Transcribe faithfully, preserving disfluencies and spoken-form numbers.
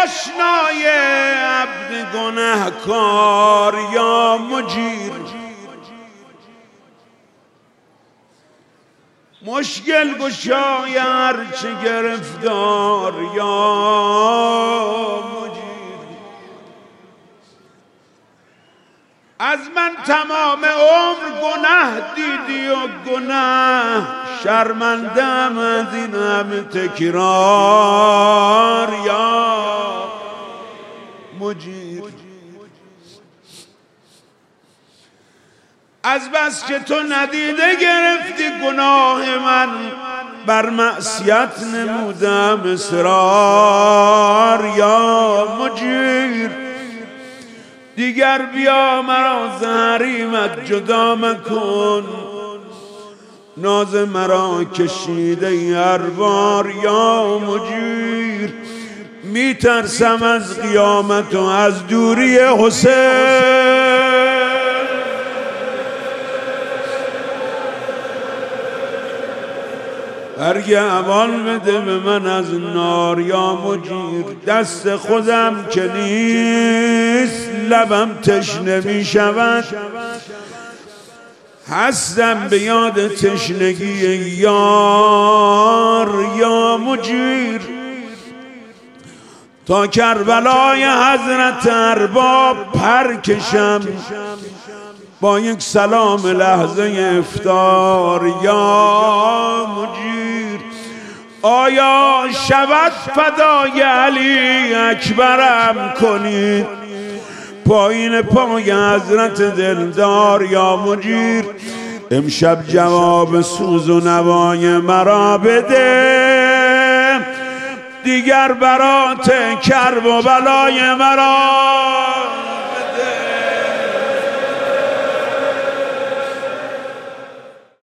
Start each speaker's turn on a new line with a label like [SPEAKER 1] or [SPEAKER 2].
[SPEAKER 1] آشنای عبد گنهکار یا مجیر، مشکل گشای هرچه گرفتار یا مجیر. از من تمام عمر گناه دیدی و گناه شرمندم از این همه تکرار یا مجیر. از بس که تو ندیده گرفتی گناه من، بر معصیت نمودم اصرار یا مجیر. دیگر بیا مرا ز حریمت جدا مکن، ناز مرا کشیده هر بار یا مجیر. می ترسم از قیامت و از دوری حسین، هرگه امان بده به من از نار یا مجیر. دست خودم که نیست لبم تشنه می شود، هستم به یاد تشنگی یار یا مجیر. تا کربلای حضرت ارباب پر کشم، با یک سلام لحظه افطار یا مجیر. آیا شود فدای علی اکبرم کنید، پایین پای حضرت دلدار یا مجیر. امشب جواب سوز و نوای مرا بده، دیگر برات کرب و بلای مرا